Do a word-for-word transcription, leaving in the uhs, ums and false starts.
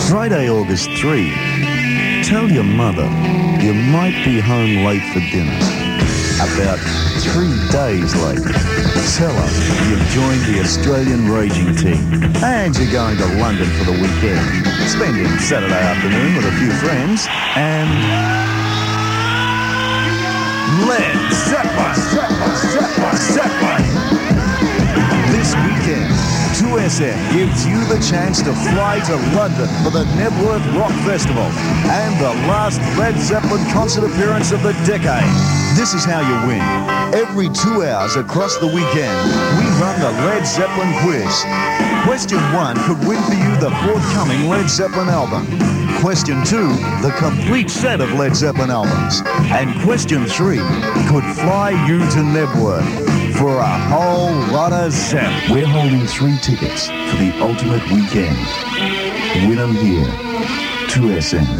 Friday, August third. Tell your mother you might be home late for dinner. About three days late. Tell her you've joined the Australian raging team and you're going to London for the weekend. Spending Saturday afternoon with a few friends and... Led Zeppelin! Zeppelin! Zeppelin! Zeppelin! This weekend, two S M gives you the chance to fly to London for the Nebworth Rock Festival and the last Led Zeppelin concert appearance of the decade. This is how you win. Every two hours across the weekend, we run the Led Zeppelin quiz. Question one could win for you the forthcoming Led Zeppelin album. Question two, the complete set of Led Zeppelin albums. And question three could fly you to Nebworth for a whole lot of Zepp. We're holding three tickets for the ultimate weekend. Win them here. two S M.